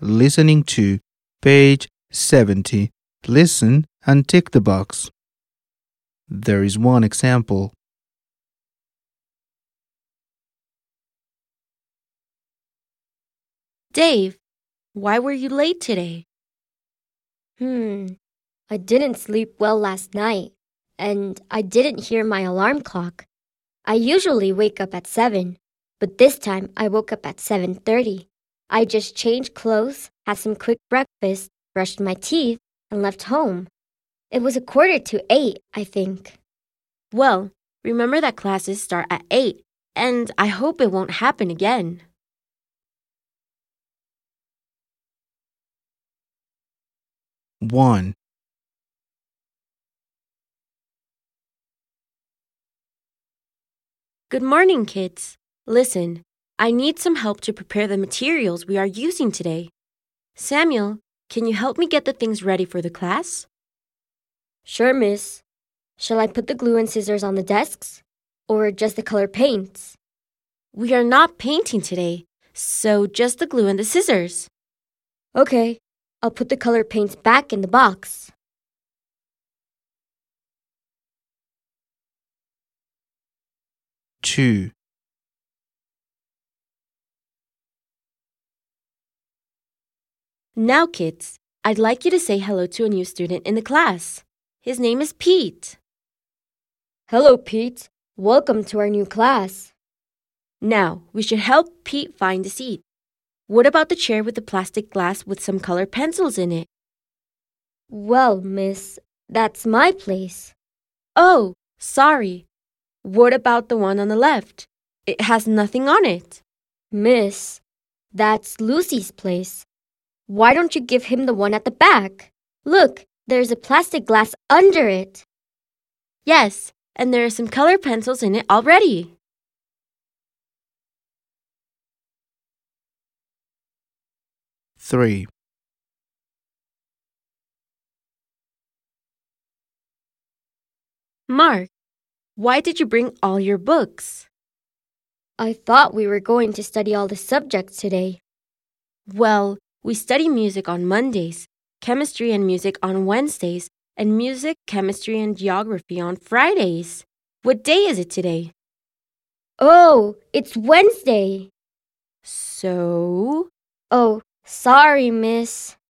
listening to page 70. Listen and tick the box. There is one example. Dave, why were you late today? I didn't sleep well last night, and I didn't hear my alarm clock. I usually wake up at 7, but this time I woke up at 7:30. I just changed clothes, had some quick breakfast, brushed my teeth, and left home. It was 7:45, I think. Well, remember that classes start at 8, and I hope it won't happen again. One. Good morning, kids. Listen, I need some help to prepare the materials we are using today. Samuel, can you help me get the things ready for the class? Sure, miss. Shall I put the glue and scissors on the desks? Or just the color paints? We are not painting today, so just the glue and the scissors. Okay, I'll put the color paints back in the box. Two. Now, kids, I'd like you to say hello to a new student in the class. His name is Pete. Hello, Pete. Welcome to our new class. Now, we should help Pete find a seat. What about the chair with the plastic glass with some colored pencils in it? Well, miss, that's my place. Oh, sorry. What about the one on the left? It has nothing on it. Miss, that's Lucy's place. Why don't you give him the one at the back? Look, there's a plastic glass under it. Yes, and there are some colored pencils in it already. Three. Mark, why did you bring all your books? I thought we were going to study all the subjects today. Well, we study music on Mondays, chemistry and music on Wednesdays, and music, chemistry, and geography on Fridays. What day is it today? Oh, it's Wednesday. So? Oh, sorry, miss.